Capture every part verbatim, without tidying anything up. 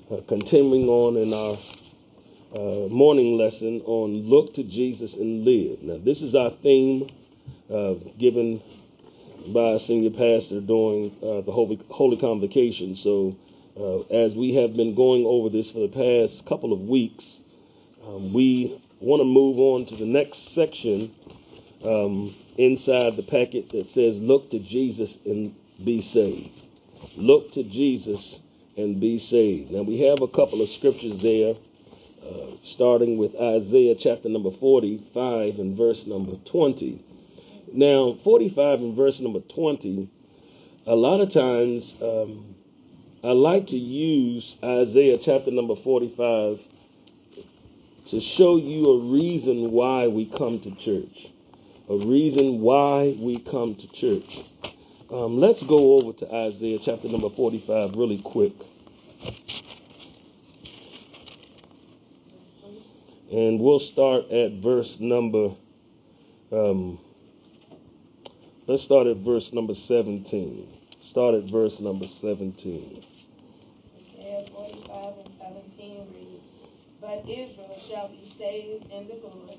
uh, continuing on in our uh, morning lesson on Look to Jesus and Live. Now, this is our theme uh, given by our senior pastor during uh, the Holy, Holy Convocation. So uh, as we have been going over this for the past couple of weeks, um, we want to move on to the next section um, inside the packet that says, Look to Jesus and be saved. Look to Jesus and be saved. Now, we have a couple of scriptures there, uh, starting with Isaiah chapter number forty-five and verse number twenty. Now, forty-five and verse number twenty, a lot of times um, I like to use Isaiah chapter number forty-five to show you a reason why we come to church, a reason why we come to church. Um, let's go over to Isaiah chapter number forty-five really quick. And we'll start at verse number, um, let's start at verse number seventeen. Start at verse number seventeen. Isaiah forty-five and seventeen reads, But Israel shall be saved in the Lord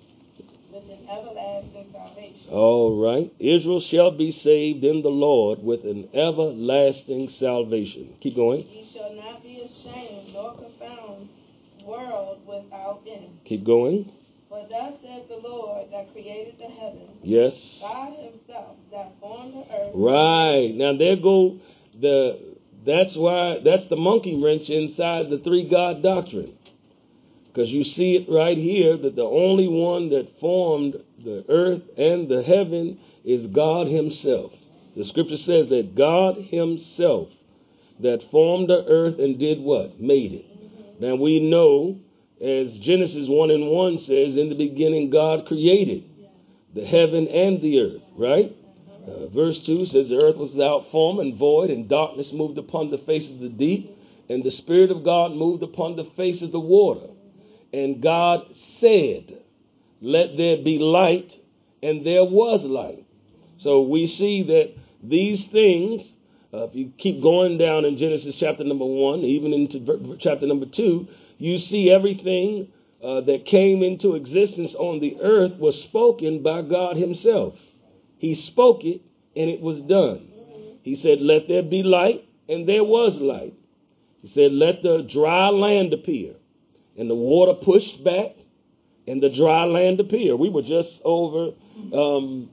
with an everlasting salvation. All right. Israel shall be saved in the Lord with an everlasting salvation. Keep going. Ye shall not be ashamed nor confound world without end. Keep going. For thus saith the Lord that created the heavens, Yes. God himself that formed the earth. Right. Now there go the, that's why, that's the monkey wrench inside the three God doctrine. Because you see it right here that the only one that formed the earth and the heaven is God himself. The scripture says that God himself that formed the earth and did what? Made it. Mm-hmm. Now we know, as Genesis one and one says, in the beginning God created the heaven and the earth, right? Uh, verse two says the earth was without form and void, and darkness moved upon the face of the deep, and the Spirit of God moved upon the face of the water. And God said, let there be light, and there was light. So we see that these things, uh, if you keep going down in Genesis chapter number one, even into chapter number two, you see everything uh, that came into existence on the earth was spoken by God himself. He spoke it, and it was done. He said, let there be light, and there was light. He said, let the dry land appear. And the water pushed back, and the dry land appeared. We were just over um,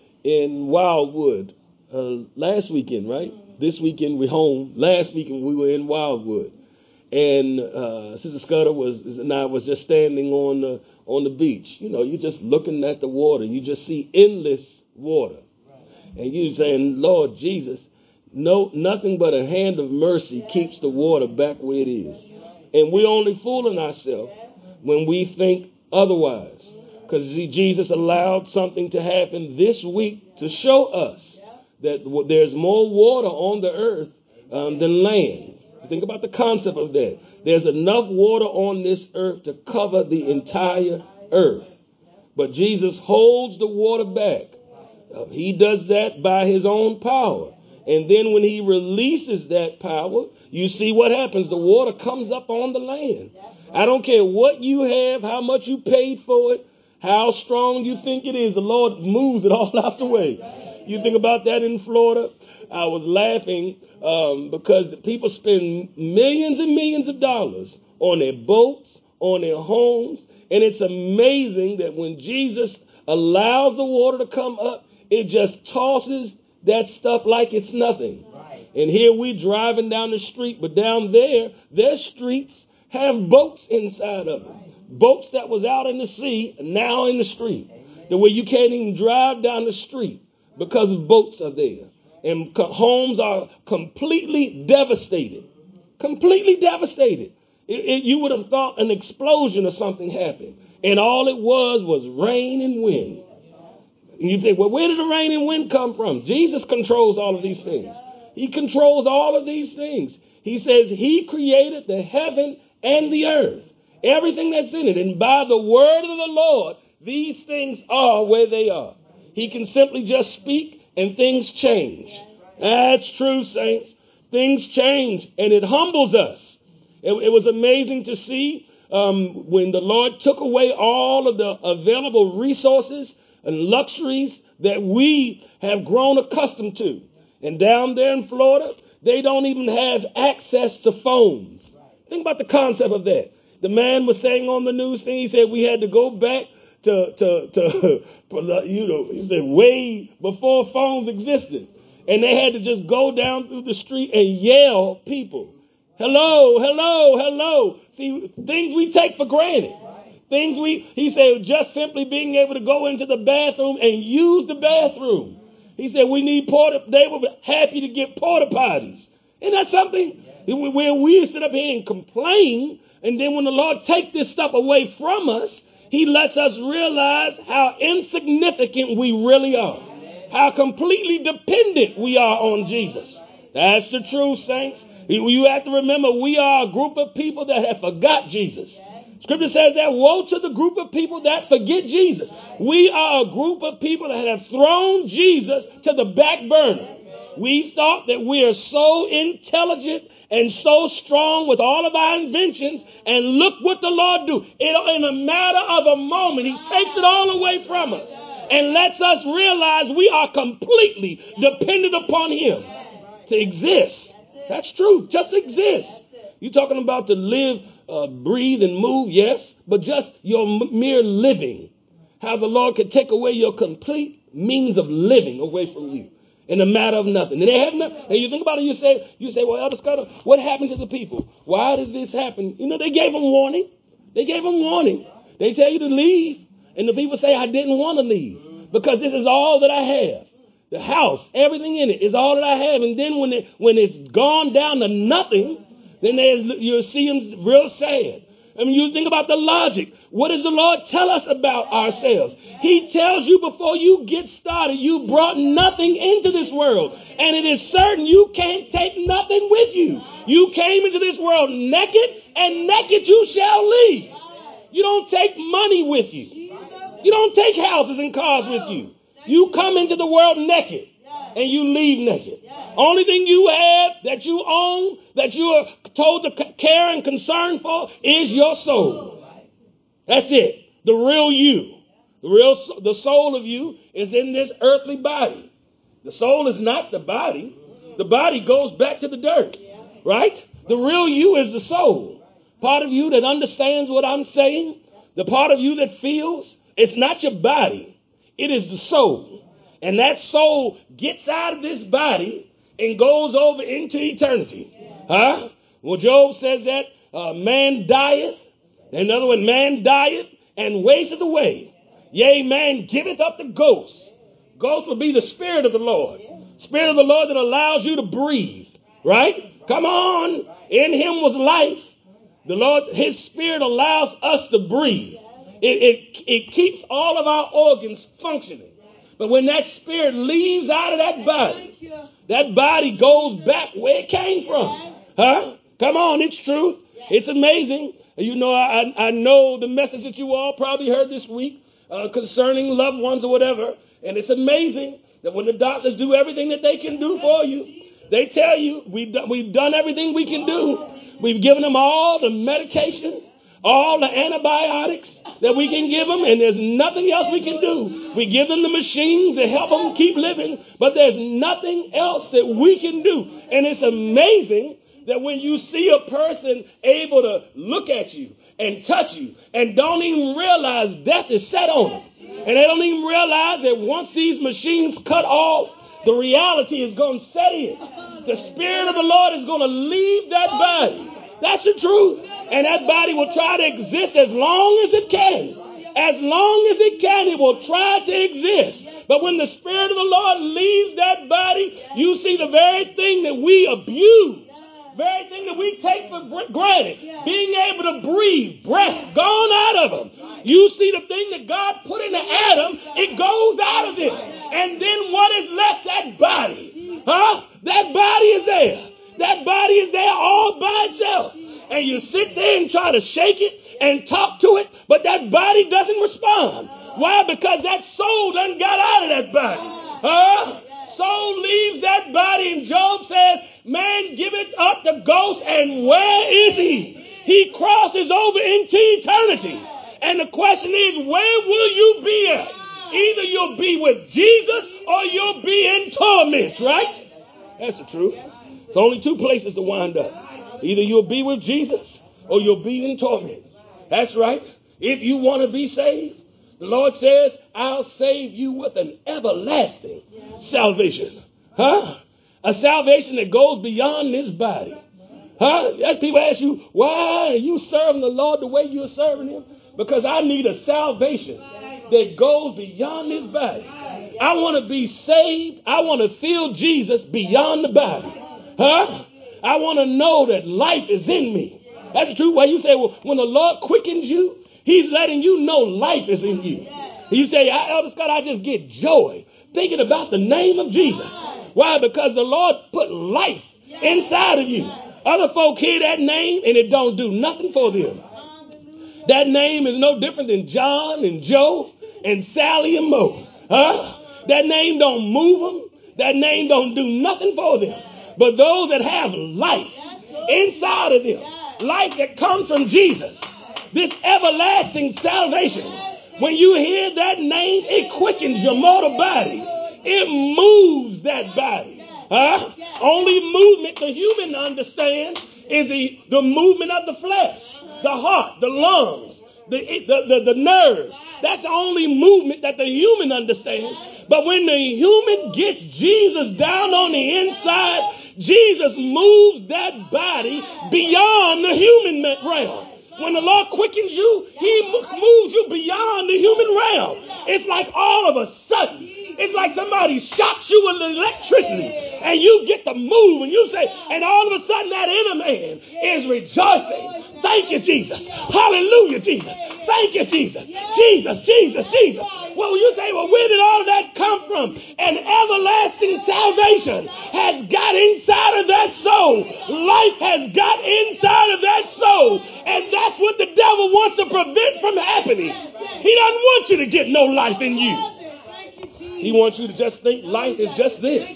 in Wildwood uh, last weekend, right? This weekend we're home. Last weekend we were in Wildwood, and uh, Sister Scudder was and I was just standing on the on the beach. You know, you're just looking at the water. You just see endless water, and you're saying, "Lord Jesus, no, nothing but a hand of mercy keeps the water back where it is." And we're only fooling ourselves when we think otherwise. Because Jesus allowed something to happen this week to show us that there's more water on the earth um, than land. Think about the concept of that. There's enough water on this earth to cover the entire earth. But Jesus holds the water back. Uh, he does that by his own power. And then when he releases that power, you see what happens. The water comes up on the land. I don't care what you have, how much you paid for it, how strong you think it is. The Lord moves it all out the way. You think about that in Florida. I was laughing um, because the people spend millions and millions of dollars on their boats, on their homes. And it's amazing that when Jesus allows the water to come up, it just tosses that stuff like it's nothing. Right. And here we driving down the street, but down there, their streets have boats inside of them. Right. Boats that was out in the sea, now in the street. Amen. The way you can't even drive down the street because of boats are there. And co- homes are completely devastated. Completely devastated. It, it, you would have thought an explosion or something happened. And all it was was rain and wind. And you say, well, where did the rain and wind come from? Jesus controls all of these things. He controls all of these things. He says he created the heaven and the earth, everything that's in it. And by the word of the Lord, these things are where they are. He can simply just speak and things change. That's true, saints. Things change, and it humbles us. It, it was amazing to see um, when the Lord took away all of the available resources and luxuries that we have grown accustomed to. And down there in Florida, they don't even have access to phones. Think about the concept of that. The man was saying on the news thing, he said we had to go back to, to, to you know, he said way before phones existed. And they had to just go down through the street and yell people. Hello, hello, hello. See, things we take for granted. Things we, he said, just simply being able to go into the bathroom and use the bathroom. He said we need porta, they were happy to get porta potties. Isn't that something? Where we sit up here and complain, and then when the Lord takes this stuff away from us, he lets us realize how insignificant we really are. How completely dependent we are on Jesus. That's the truth, saints. You have to remember we are a group of people that have forgot Jesus. Scripture says that woe to the group of people that forget Jesus. We are a group of people that have thrown Jesus to the back burner. We thought that we are so intelligent and so strong with all of our inventions, and look what the Lord do. It, in a matter of a moment, he takes it all away from us and lets us realize we are completely dependent upon him to exist. That's true. Just exist. You're talking about to live, uh, breathe, and move, yes, but just your m- mere living. How the Lord can take away your complete means of living away from you in a matter of nothing. And they have nothing. And you think about it, you say, you say, well, Elder Scott, what happened to the people? Why did this happen? You know, they gave them warning. They gave them warning. They tell you to leave. And the people say, I didn't want to leave because this is all that I have. The house, everything in it is all that I have. And then when it, when it's gone down to nothing, then there's, you'll see them real sad. I mean, you think about the logic. What does the Lord tell us about ourselves? He tells you before you get started, you brought nothing into this world. And it is certain you can't take nothing with you. You came into this world naked, and naked you shall leave. You don't take money with you. You don't take houses and cars with you. You come into the world naked, and you leave naked. Only thing you have that you own, that you are told to care and concern for, is your soul. That's it. The real you. The real, the soul of you is in this earthly body. The soul is not the body. The body goes back to the dirt, right? The real you is the soul. Part of you that understands what I'm saying, the part of you that feels, it's not your body. It is the soul. And that soul gets out of this body and goes over into eternity. Huh? Well, Job says that uh, man dieth. In other words, man dieth and wasteth away. Yea, man giveth up the ghost. Ghost will be the spirit of the Lord. Spirit of the Lord that allows you to breathe. Right? Come on. In him was life. The Lord, his spirit allows us to breathe. It, it, it keeps all of our organs functioning. But when that spirit leaves out of that body, that body goes back where it came from. Huh? Come on, it's truth. It's amazing. You know, I, I know the message that you all probably heard this week uh, concerning loved ones or whatever. And it's amazing that when the doctors do everything that they can do for you, they tell you we've done, we've done everything we can do. We've given them all the medication, all the antibiotics that we can give them, and there's nothing else we can do. We give them the machines that help them keep living, but there's nothing else that we can do. And it's amazing that when you see a person able to look at you and touch you and don't even realize death is set on them, and they don't even realize that once these machines cut off, the reality is going to set in. The Spirit of the Lord is going to leave that body. That's the truth. And that body will try to exist as long as it can. As long as it can, it will try to exist. But when the Spirit of the Lord leaves that body, you see the very thing that we abuse, very thing that we take for granted, being able to breathe, breath gone out of them. You see the thing that God put into Adam, it goes out of them. And then what is left? That body. Huh? That body is there. That body is there all by itself. And you sit there and try to shake it and talk to it, but that body doesn't respond. Why? Because that soul done got out of that body. Huh? Soul leaves that body, and Job says, Man giveth up the ghost, and where is he? He crosses over into eternity. And the question is, where will you be at? Either you'll be with Jesus or you'll be in torment, right? That's the truth. It's only two places to wind up. Either you'll be with Jesus or you'll be in torment. That's right. If you want to be saved, the Lord says, I'll save you with an everlasting salvation. Huh? A salvation that goes beyond this body. Huh? As people ask you, why are you serving the Lord the way you're serving him? Because I need a salvation that goes beyond this body. I want to be saved. I want to feel Jesus beyond the body. Huh? I want to know that life is in me. That's the truth. Why you say, well, when the Lord quickens you, he's letting you know life is in you. You say, Elder Scott, I just get joy thinking about the name of Jesus. Why? Because the Lord put life inside of you. Other folk hear that name and it don't do nothing for them. That name is no different than John and Joe and Sally and Mo. Huh? That name don't move them. That name don't do nothing for them. But those that have life inside of them, life that comes from Jesus, this everlasting salvation, when you hear that name, it quickens your mortal body. It moves that body. Huh? Only movement the human understands is the, the movement of the flesh, the heart, the lungs, the, the, the, the nerves. That's the only movement that the human understands. But when the human gets Jesus down on the inside, Jesus moves that body beyond the human realm. When the Lord quickens you, he moves you beyond the human realm. It's like all of a sudden, it's like somebody shocks you with electricity and you get to move and you say, and all of a sudden that inner man is rejoicing. Thank you, Jesus. Hallelujah, Jesus. Thank you, Jesus. Jesus, Jesus, Jesus. Well, you say, well, where did all of that come from? An everlasting salvation has got inside of that soul. Life has got inside of that soul. And that's what the devil wants to prevent from happening. He doesn't want you to get no life in you. He wants you to just think life is just this.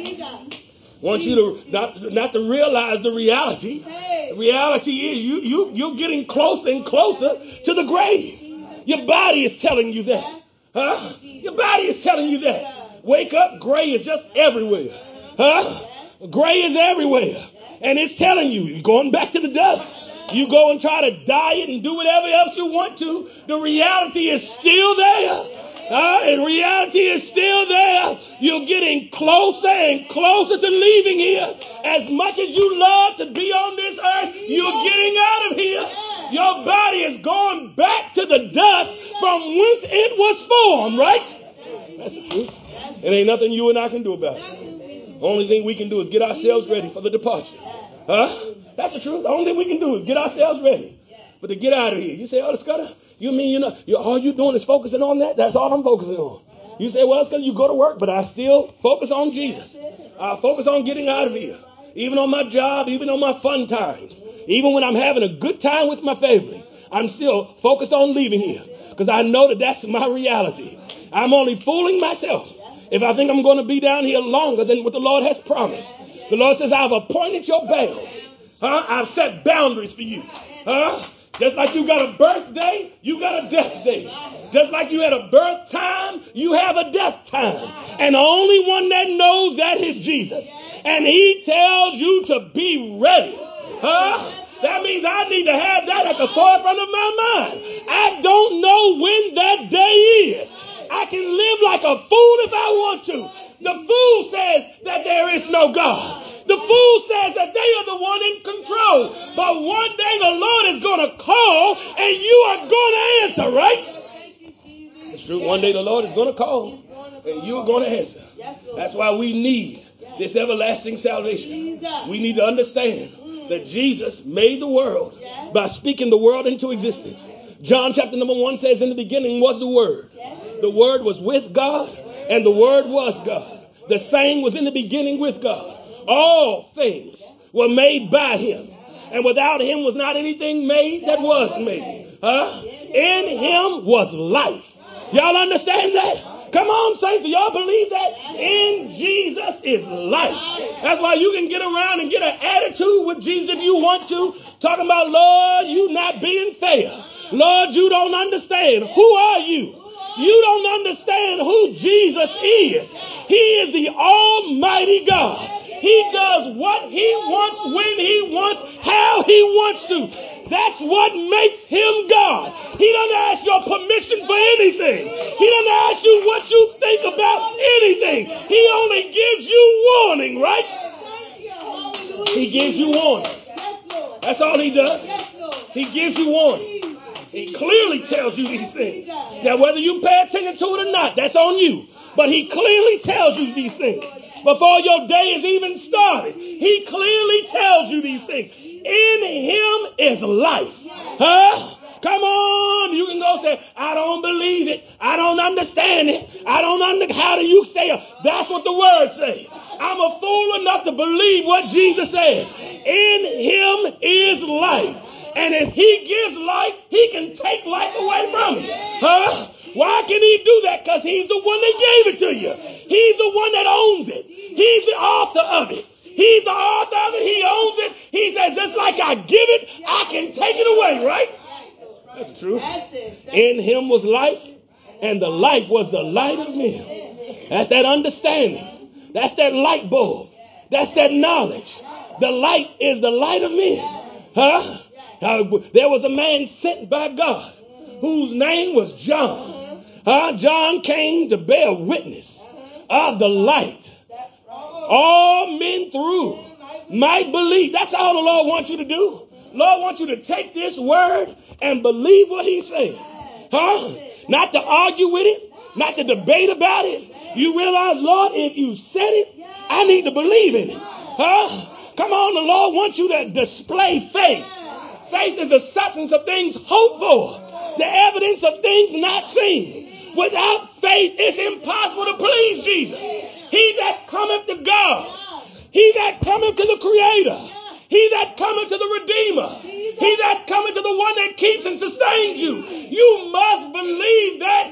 Wants you to not, not to realize the reality. The reality is you, you, you're getting closer and closer to the grave. Your body is telling you that. Huh? Your body is telling you that. Wake up, gray is just everywhere. Huh? Gray is everywhere. And it's telling you, you're going back to the dust. You go and try to diet and do whatever else you want to. The reality is still there. Uh, and reality is still there. You're getting closer and closer to leaving here. As much as you love to be on this earth, you're getting out of here. Your body is going back to the dust from whence it was formed, right? That's the truth. It ain't nothing you and I can do about it. The only thing we can do is get ourselves ready for the departure. Huh? That's the truth. The only thing we can do is get ourselves ready. But to get out of here. You say, oh, Scudder, you mean you know, you, all you're doing is focusing on that? That's all I'm focusing on. You say, well, Scudder, you go to work, but I still focus on Jesus. I focus on getting out of here. Even on my job, even on my fun times. Even when I'm having a good time with my family, I'm still focused on leaving here. Because I know that that's my reality. I'm only fooling myself if I think I'm going to be down here longer than what the Lord has promised. The Lord says, I've appointed your bounds. Huh? I've set boundaries for you. Huh? Just like you got a birthday, you got a death day. Just like you had a birth time, you have a death time. And the only one that knows that is Jesus. And he tells you to be ready. Huh? That means I need to have that at the forefront of my mind. I don't know when that day is. I can live like a fool if I want to. The fool says that there is no God. The fool says that they are the one in control. But one day the Lord is going to call and you are going to answer, right? It's true. One day the Lord is going to call and you are going to answer. That's why we need this everlasting salvation. We need to understand that Jesus made the world by speaking the world into existence. John chapter number one says, in the beginning was the Word. The Word was with God, and the Word was God. The same was in the beginning with God. All things were made by him, and without him was not anything made that was made. Huh? In him was life. Y'all understand that? Come on, saints, do y'all believe that? In Jesus is life. That's why you can get around and get an attitude with Jesus if you want to. Talking about, Lord, you not being fair. Lord, you don't understand. Who are you? You don't understand who Jesus is. He is the Almighty God. He does what he wants, when he wants, how he wants to. That's what makes him God. He doesn't ask your permission for anything. He doesn't ask you what you think about anything. He only gives you warning, right? He gives you warning. That's all he does. He gives you warning. He clearly tells you these things. Now, whether you pay attention to it or not, that's on you. But he clearly tells you these things. Before your day is even started, he clearly tells you these things. In him is life. Huh? Come on. You can go say, I don't believe it. I don't understand it. I don't understand. How do you say it? That's what the word says. I'm a fool enough to believe what Jesus said. In him is life. And if he gives life, he can take life away from you. Huh? Why can he do that? Because he's the one that gave it to you. He's the one that owns it. He's the author of it. He's the author of it. He owns it. He says, just like I give it, I can take it away, right? That's true. In him was life, and the life was the light of men. That's that understanding. That's that light bulb. That's that knowledge. The light is the light of men. Huh? Uh, there was a man sent by God whose name was John. Uh, John came to bear witness of the light. All men through might believe. That's all the Lord wants you to do. Lord wants you to take this word and believe what he's saying. Huh? Not to argue with it, not to debate about it. You realize, Lord, if you said it, I need to believe in it. Huh? Come on, the Lord wants you to display faith. Faith is the substance of things hoped for, the evidence of things not seen. Without faith, it's impossible to please Jesus. He that cometh to God, he that cometh to the Creator, he that cometh to the Redeemer, he that cometh to the one that keeps and sustains you. You must believe that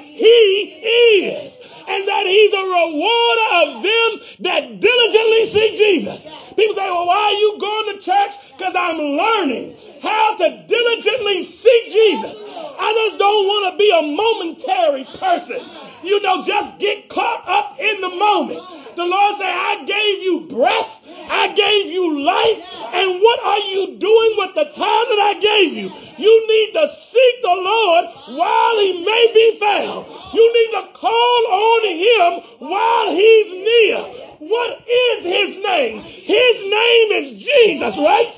he is, and that he's a rewarder of them that diligently seek Jesus. People say, well, why are you going to church? Because I'm learning how to diligently seek Jesus. I just don't want to be a momentary person. You know, just get caught up in the moment. The Lord said, I gave you breath. I gave you life. And what are you doing with the time that I gave you? You need to seek the Lord while he may be found. You need to call on him while he's near. What is his name? His name is Jesus, right?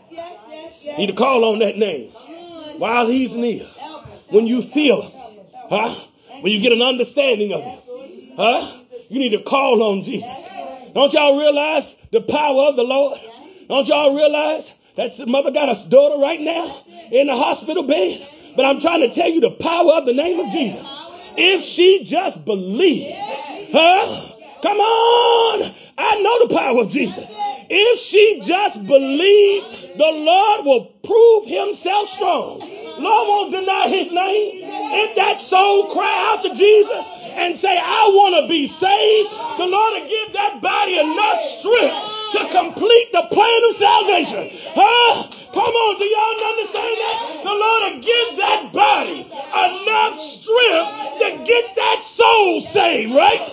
You need to call on that name while he's near. When you feel him, huh? When you get an understanding of him, huh? You need to call on Jesus. Don't y'all realize the power of the Lord? Don't y'all realize that mother got a daughter right now in the hospital bed? But I'm trying to tell you the power of the name of Jesus. If she just believed, huh? Come on. I know the power of Jesus. If she just believed, the Lord will prove himself strong. Lord won't deny his name. If that soul cry out to Jesus and say, I want to be saved, the Lord will give that body enough strength to complete the plan of salvation. Huh? Come on, do y'all understand that? The Lord will give that body enough strength to get that soul saved, right?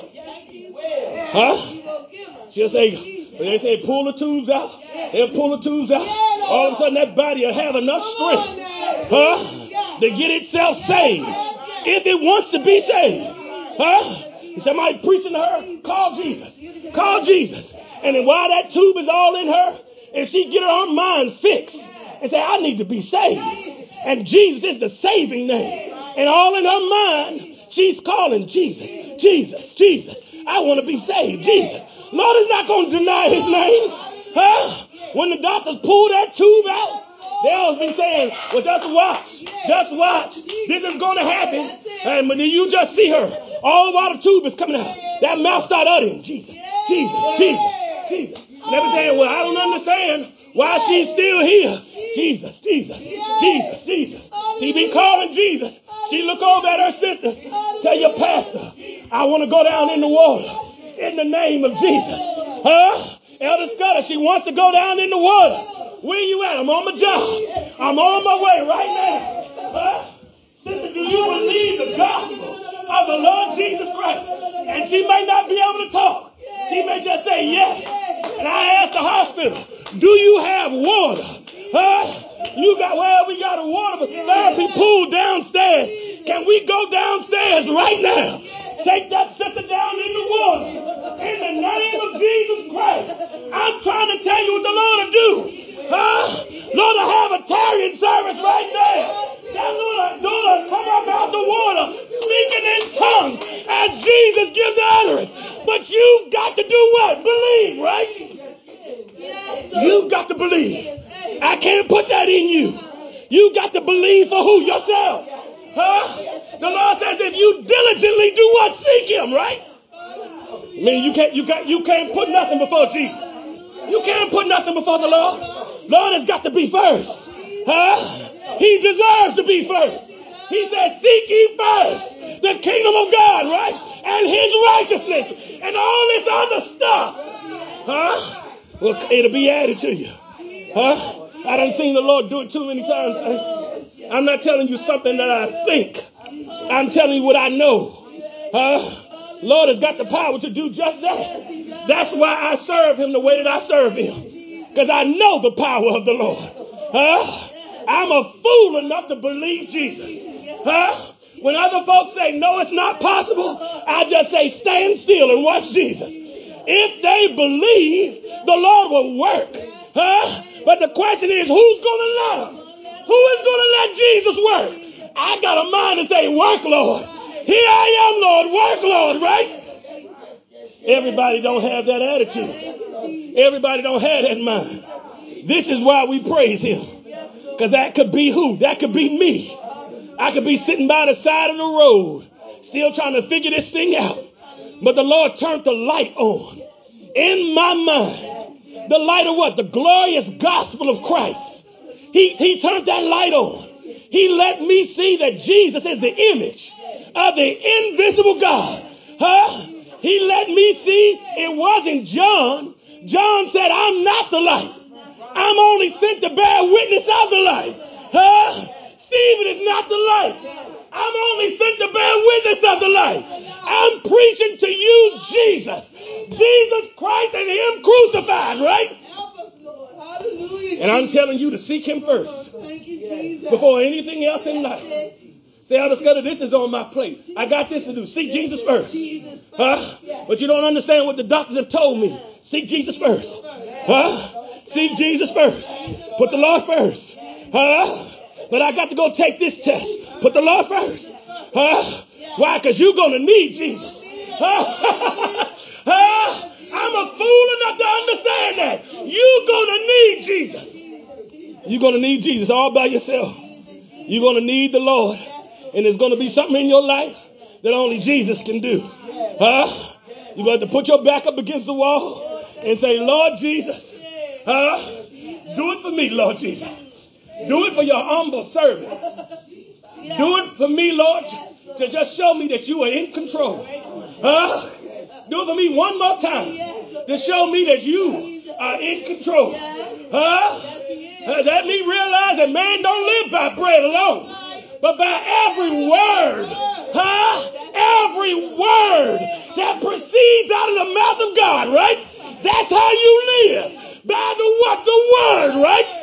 Huh? She'll say, when they say pull the tubes out, they'll pull the tubes out. All of a sudden that body will have enough strength, huh, to get itself saved. If it wants to be saved. Huh? Somebody preaching to her, call Jesus. Call Jesus. And then while that tube is all in her, if she get her mind fixed and say, I need to be saved. And Jesus is the saving name. And all in her mind, she's calling Jesus, Jesus, Jesus. I want to be saved, Jesus. Lord is not going to deny his name. Huh? When the doctors pull that tube out, they'll be saying, well, just watch. Just watch. This is going to happen. And when you just see her, all while the tube is coming out, that mouth start uttering, Jesus, Jesus, Jesus, Jesus. And they be saying, well, I don't understand why she's still here. Jesus, Jesus, Jesus, Jesus. She be calling Jesus. She look over at her sisters. Tell your pastor, I want to go down in the water in the name of Jesus. Huh? Elder Scudder, she wants to go down in the water. Where you at? I'm on my job. I'm on my way right now. Huh? Sister, do you believe the gospel of the Lord Jesus Christ? And she may not be able to talk. She may just say yes. And I asked the hospital, do you have water? Huh? You got, well, we got a water therapy pool downstairs. Can we go downstairs right now? Take that sister down in the water. In the name of Jesus Christ. I'm trying to tell you what the Lord will do. Huh? Lord, I have a tarrying service right there. That Lord, Lord, come up out the water, speaking in tongues as Jesus gives the utterance. But you've got to do what? Believe, right? You've got to believe. I can't put that in you. You got to believe for who? Yourself. Huh? The Lord says if you diligently do what? Seek him, right? I mean, you can't, you can't, you can't put nothing before Jesus. You can't put nothing before the Lord. Lord has got to be first. Huh? He deserves to be first. He said, seek ye first the kingdom of God, right? And his righteousness and all this other stuff. Huh? Well, it'll be added to you. Huh? I done seen the Lord do it too many times. I'm not telling you something that I think. I'm telling you what I know. Huh? Lord has got the power to do just that. That's why I serve him the way that I serve him. Because I know the power of the Lord. Huh? I'm a fool enough to believe Jesus. Huh? When other folks say, no, it's not possible, I just say, stand still and watch Jesus. If they believe, the Lord will work. Huh? But the question is, who's going to let him? Who is going to let Jesus work? I got a mind to say, work, Lord. Here I am, Lord. Work, Lord, right? Everybody don't have that attitude. Everybody don't have that mind. This is why we praise him. Because that could be who? That could be me. I could be sitting by the side of the road, still trying to figure this thing out. But the Lord turned the light on in my mind. The light of what? The glorious gospel of Christ. He, he turned that light on. He let me see that Jesus is the image of the invisible God. Huh? He let me see it wasn't John. John said, I'm not the light. I'm only sent to bear witness of the light. Huh? Stephen is not the light. I'm only sent to bear witness of the light. I'm preaching to you Jesus. Jesus Christ and him crucified, right? And I'm telling you to seek him first before anything else in life. Say, Elder Scudder, this is on my plate. I got this to do. Seek Jesus first. Huh? But you don't understand what the doctors have told me. Seek Jesus first. Huh? Seek Jesus first. Put the Lord first. Huh? But I got to go take this test. Put the Lord first. Huh? Why? Because you're going to need Jesus. Huh? Huh? I'm a fool enough to understand that. You're going to need Jesus. You're going to need Jesus all by yourself. You're going to need the Lord. And there's going to be something in your life that only Jesus can do. Huh? You're going to have to put your back up against the wall and say, Lord Jesus, huh? Do it for me, Lord Jesus. Do it for your humble servant. Do it for me, Lord, to just show me that you are in control. Huh? Do it for me one more time to show me that you are in control. Huh? Let me realize that man don't live by bread alone, but by every word, huh? Every word that proceeds out of the mouth of God, right? That's how you live. By the what? The word, right?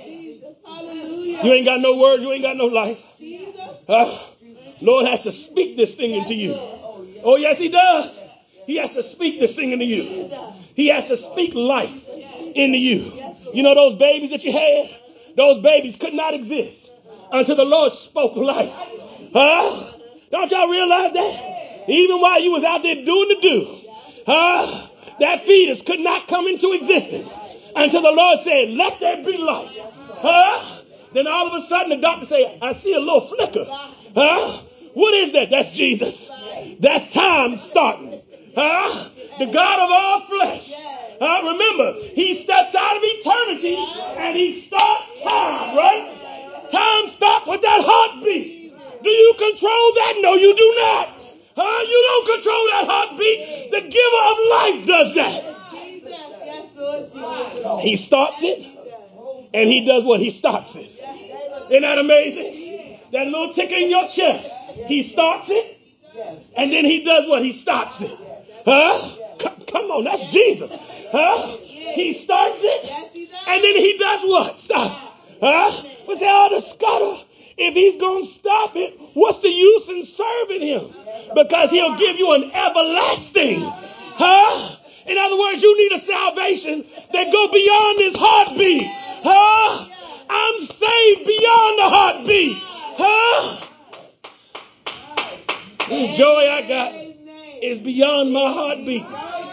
You ain't got no word, you ain't got no life. Huh? Lord has to speak this thing into you. Oh, yes, he does. He has to speak this thing into you. He has to speak life into you. You know those babies that you had? Those babies could not exist until the Lord spoke life. Huh? Don't y'all realize that? Even while you was out there doing the do, huh? That fetus could not come into existence until the Lord said, let there be life. Huh? Then all of a sudden the doctor say, I see a little flicker. Huh? What is that? That's Jesus. That's time starting. Huh? The God of all flesh. Uh, remember, he steps out of eternity and he starts time, right? Time stops with that heartbeat. Do you control that? No, you do not. Huh? You don't control that heartbeat. The giver of life does that. He starts it, and he does what? He stops it. Isn't that amazing? That little ticker in your chest. He starts it, and then he does what? He stops it. Huh? C- come on, that's Jesus. Huh? He starts it, and then he does what? Stops. Huh? But say, oh, the scutter. If he's going to stop it, what's the use in serving him? Because he'll give you an everlasting. Huh? In other words, you need a salvation that go beyond this heartbeat. Huh? I'm saved beyond the heartbeat. Huh? This joy I got is beyond my heartbeat.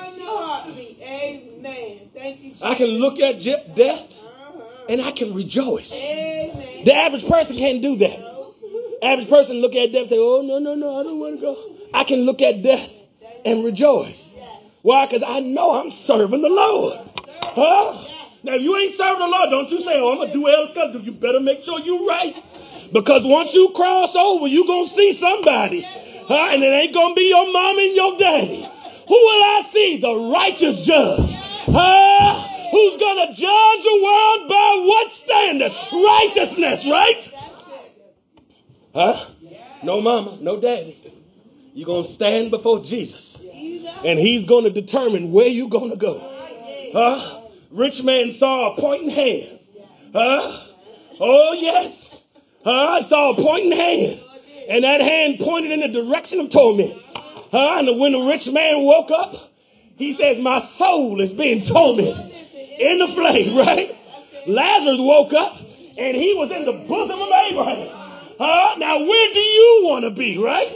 I can look at death and I can rejoice. The average person can't do that. Average person look at death and say, oh, no, no, no, I don't want to go. I can look at death and rejoice. Why? Because I know I'm serving the Lord. Huh? Now, if you ain't serving the Lord, don't you say, oh, I'm going to do else. You better make sure you're right. Because once you cross over, you're going to see somebody. Huh? And it ain't going to be your mom and your daddy. Who will I see? The righteous judge. Huh? Who's going to judge the world by what standard? Righteousness, right? Huh? No mama, no daddy. You're going to stand before Jesus. And he's going to determine where you're going to go. Huh? Rich man saw a pointing hand. Huh? Oh, yes. Huh? I saw a pointing hand. And that hand pointed in the direction of torment. Huh? And when the rich man woke up, he says, my soul is being tormented in the flame, right? Lazarus woke up and he was in the bosom of Abraham. Huh? Now, where do you want to be, right?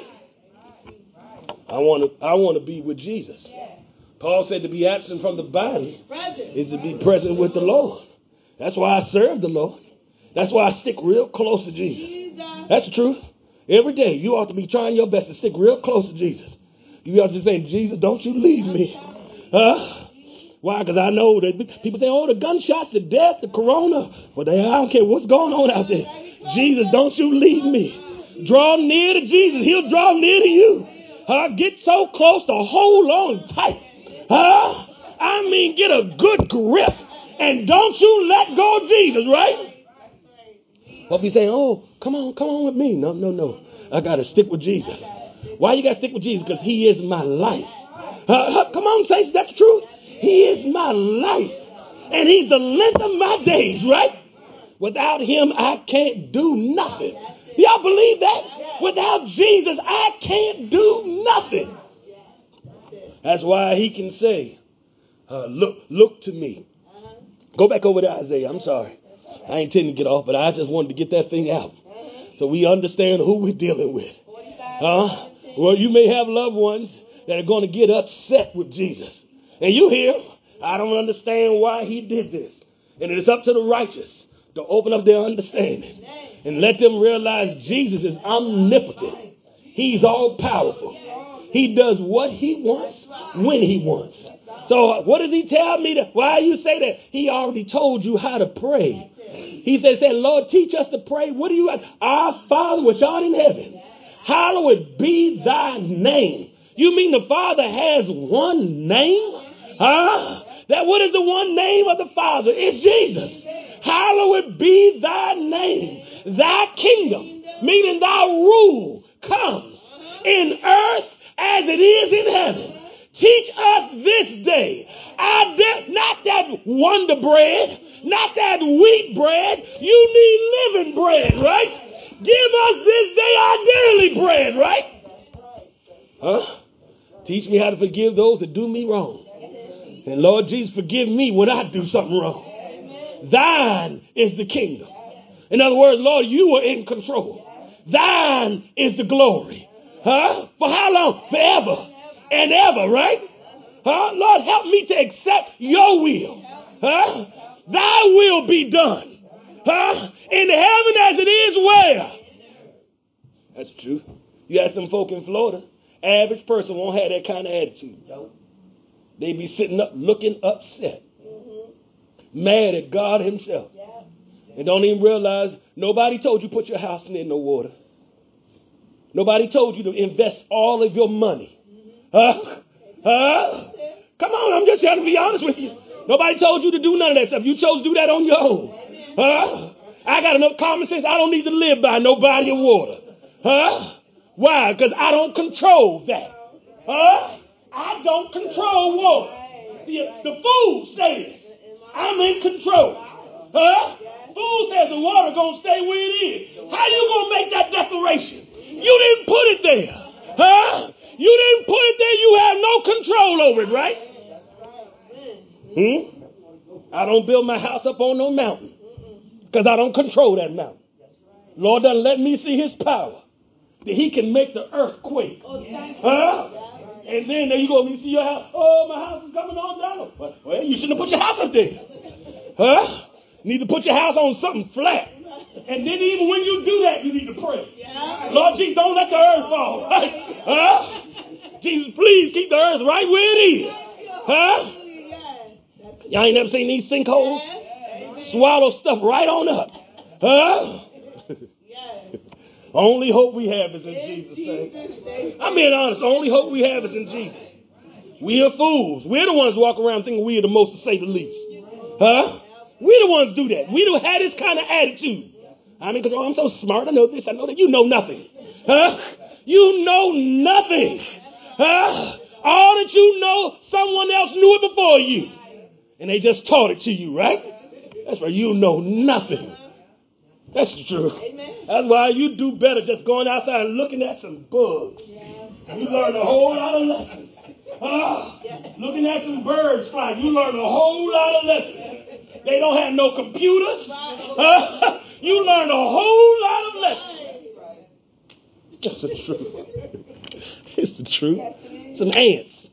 I want to I want to be with Jesus. Paul said to be absent from the body is to be present with the Lord. That's why I serve the Lord. That's why I stick real close to Jesus. That's the truth. Every day you ought to be trying your best to stick real close to Jesus. You ought to be saying, Jesus, don't you leave me. Huh? Why? Because I know that people say, oh, the gunshots, the death, the corona. But they, I don't care what's going on out there. Jesus, don't you leave me. Draw near to Jesus. He'll draw near to you. Huh? Get so close to hold on tight. Huh? I mean, get a good grip. And don't you let go of Jesus, right? But be saying, oh, come on, come on with me. No, no, no. I got to stick with Jesus. Why you got to stick with Jesus? Because he is my life. Uh, uh, come on, saints, that's the truth. He is my life. And he's the length of my days, right? Without him, I can't do nothing. Y'all believe that? Without Jesus, I can't do nothing. That's why he can say, uh, look, look to me. Go back over to Isaiah. I'm sorry. I ain't intending to get off, but I just wanted to get that thing out so we understand who we're dealing with. Uh, well, you may have loved ones that are going to get upset with Jesus. And you hear, I don't understand why he did this. And it is up to the righteous to open up their understanding and let them realize Jesus is omnipotent. He's all powerful. He does what he wants when he wants. So what does he tell me? To, why you say that? He already told you how to pray. He said, say, Lord, teach us to pray. What do you ask? Our Father which art in heaven, hallowed be thy name. You mean the Father has one name? Huh? That what is the one name of the Father? It's Jesus. Hallowed be thy name. Thy kingdom, meaning thy rule, comes in earth as it is in heaven. Teach us this day. I de- not that wonder bread, not that wheat bread. You need living bread, right? Give us this day our daily bread, right? Huh? Teach me how to forgive those that do me wrong. And Lord Jesus, forgive me when I do something wrong. Thine is the kingdom. In other words, Lord, you are in control. Thine is the glory. Huh? For how long? Forever and ever, right? Huh? Lord, help me to accept your will. Huh? Thy will be done. Huh? In heaven as it is where? That's the truth. You got some folk in Florida. Average person won't have that kind of attitude. They be sitting up looking upset. Mad at God himself. And don't even realize nobody told you put your house near no water. Nobody told you to invest all of your money. Huh? Huh? Come on, I'm just trying to be honest with you. Nobody told you to do none of that stuff. You chose to do that on your own. Huh? I got enough common sense. I don't need to live by no body of water. Huh? Why? Because I don't control that. Huh? I don't control water. See, the fool says, I'm in control. Huh? Fool says the water going to stay where it is. How you going to make that declaration? You didn't put it there. Huh? You didn't put it there. You have no control over it, right? Hmm? I don't build my house up on no mountain because I don't control that mountain. Lord doesn't let me see his power that he can make the earth quake. Huh? And then there you go, you see your house. Oh, my house is coming on down. Well, you shouldn't have put your house up there. Huh? You need to put your house on something flat. And then even when you do that, you need to pray. Lord Jesus, don't let the earth fall. Huh? Jesus, please keep the earth right where it is. Huh? Y'all ain't never seen these sinkholes? Swallow stuff right on up. Huh? Only hope we have is in Jesus' name. I'm being honest. The only hope we have is in Jesus. We are fools. We're the ones who walk around thinking we are the most, to say the least. Huh? We're the ones do that. We don't have this kind of attitude. I mean, because oh, I'm so smart. I know this. I know that. You know nothing. Huh? You know nothing. Huh? All that you know, someone else knew it before you. And they just taught it to you, right? That's why you know nothing. That's true. That's why you do better just going outside and looking at some bugs. You learn a whole lot of lessons. Huh? Looking at some birds flying, you learn a whole lot of lessons. They don't have no computers. Huh? You learn a whole lot of lessons. That's the truth. It's the truth. Some ants.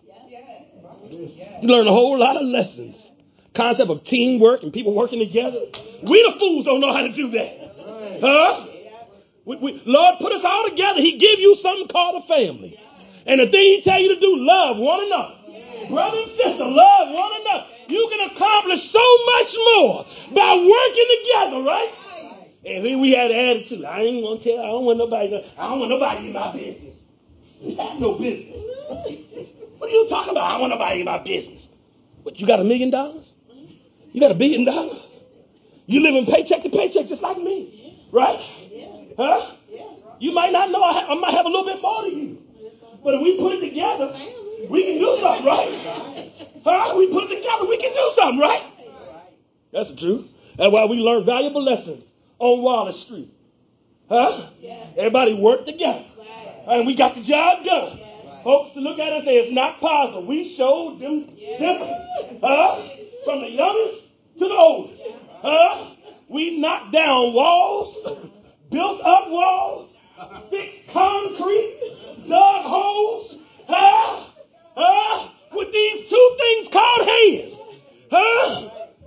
You learn a whole lot of lessons. Concept of teamwork and people working together. We the fools don't know how to do that. Huh? We, we, Lord put us all together. He give you something called a family. And the thing he tell you to do, love one another. Brother and sister, love one another. You can accomplish so much more by working together, right? And then we had an attitude. I ain't gonna tell. I don't want nobody. To, I don't want nobody in my business. We have no business. What are you talking about? I don't want nobody in my business. What? You got a million dollars? You got a billion dollars? You living paycheck to paycheck just like me, right? Huh? You might not know. I, ha- I might have a little bit more than you, but if we put it together, we can do something, right? Huh? We put it together, we can do something, right? That's the truth. That's why we learn valuable lessons on Wallace Street. Huh? Everybody worked together. And we got the job done. Folks to look at us and say it's not possible. We showed them different. Huh? From the youngest to the oldest. Huh? We knocked down walls, built up walls, fixed concrete, dug holes. Huh? Huh? With these two things called hands. Huh?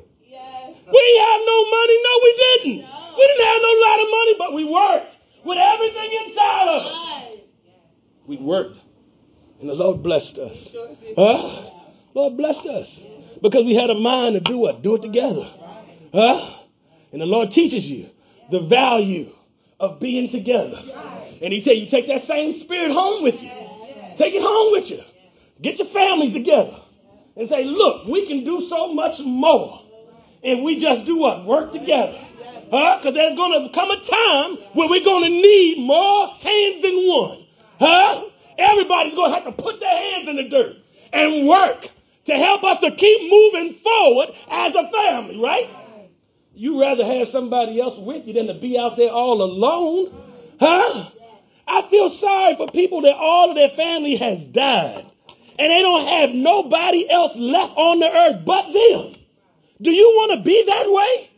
We have no money. No, we didn't. We didn't have no lot of money, but we worked with everything inside of us. We worked. And the Lord blessed us. Huh? Lord blessed us. Because we had a mind to do what? Do it together. Huh? And the Lord teaches you the value of being together. And he tell you, take that same spirit home with you. Take it home with you. Get your families together. And say, look, we can do so much more if we just do what? Work together. Huh? Because there's going to come a time where we're going to need more hands than one. Huh? Everybody's going to have to put their hands in the dirt and work to help us to keep moving forward as a family, right? You rather have somebody else with you than to be out there all alone. Huh? I feel sorry for people that all of their family has died and they don't have nobody else left on the earth but them. Do you want to be that way?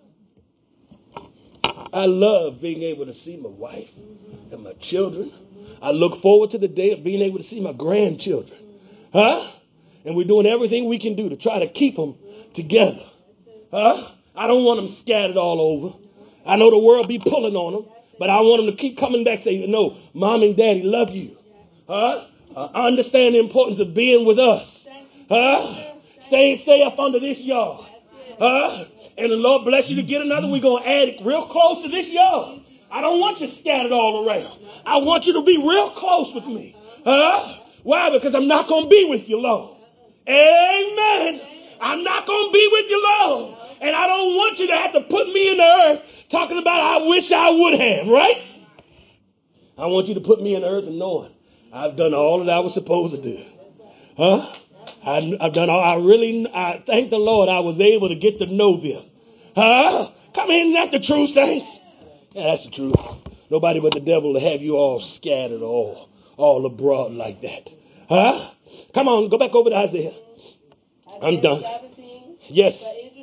I love being able to see my wife and my children. I look forward to the day of being able to see my grandchildren. Huh? And we're doing everything we can do to try to keep them together. Huh? I don't want them scattered all over. I know the world be pulling on them, but I want them to keep coming back saying, no, mom and daddy love you. Huh? Uh, I understand the importance of being with us. Huh? Stay, stay up under this yard. Huh? And the Lord bless you to get another. We're going to add it real close to this yard. I don't want you scattered all around. I want you to be real close with me. Huh? Why? Because I'm not going to be with you long. Amen. I'm not going to be with you long. And I don't want you to have to put me in the earth talking about I wish I would have, right? I want you to put me in the earth and knowing I've done all that I was supposed to do. Huh? I, I've done all, I really, I thank the Lord I was able to get to know them. Huh? Come in, that's the truth, saints. Yeah, that's the truth. Nobody but the devil will have you all scattered all, all abroad like that. Huh? Come on, go back over to Isaiah. I'm done. Yes.